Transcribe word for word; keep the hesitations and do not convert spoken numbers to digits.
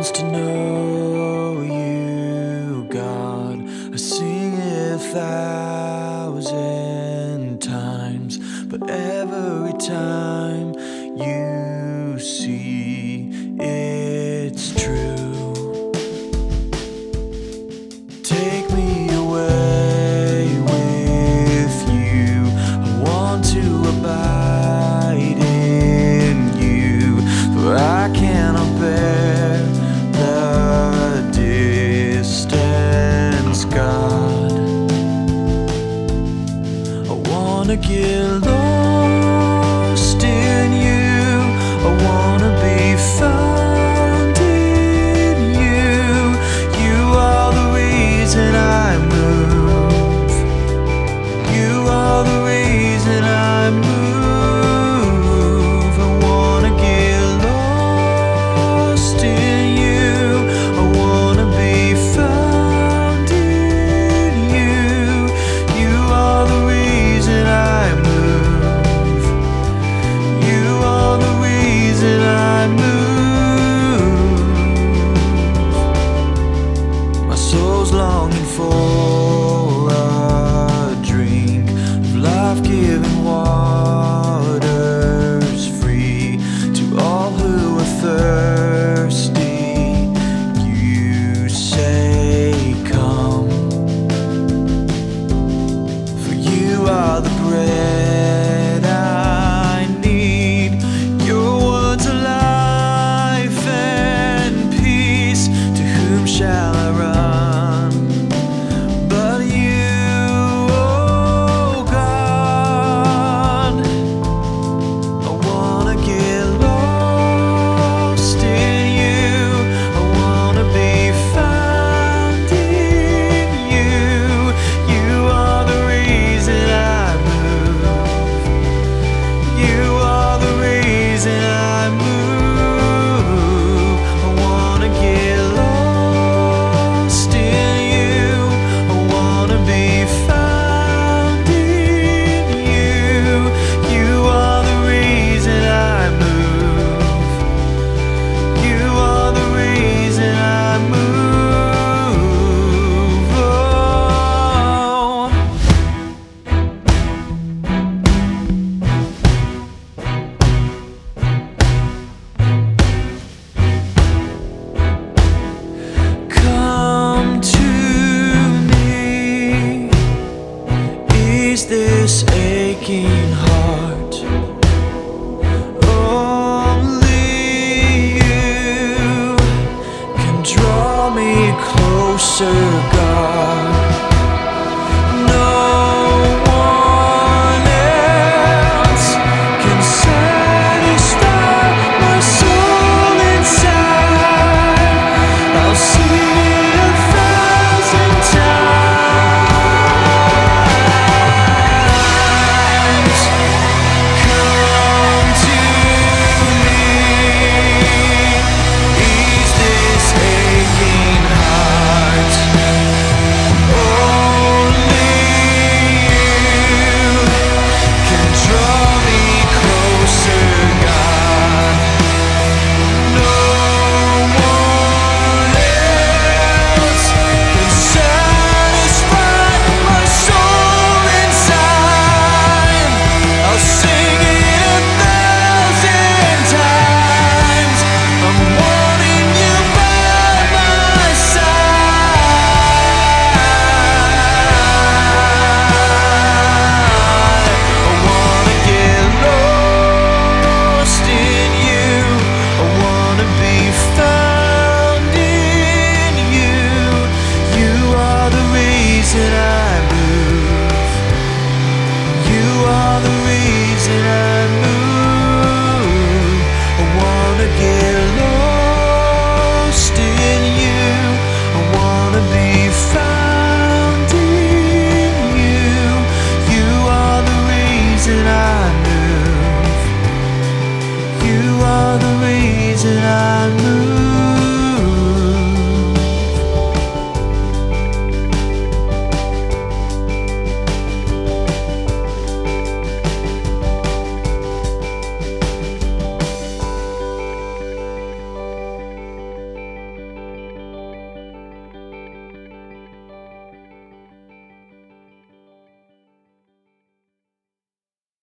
wants to know you, God. I sing it a thousand times, but every time you see it's true. Take me away with you. I want to abide in you, for I cannot bear the distance, God. I wanna get lost in you. I wanna be found in you. You are the reason I move. You are the reason I move. I wanna get lost in you. I wanna be found in you. You are the reason I move. You are the reason I move. My soul's longing for a drink of life-giving waters, free to all who are thirsty. You say, come, for you are the bread I need. Your words are life and peace. To whom shall I run but you, oh God? I wanna get lost in you. I wanna be found in you. You are the reason I move. You are the reason I move. I wanna get lost in you. I wanna be found in you. You are the reason I move. You are the reason I move. Oh. Come to me. Is this aching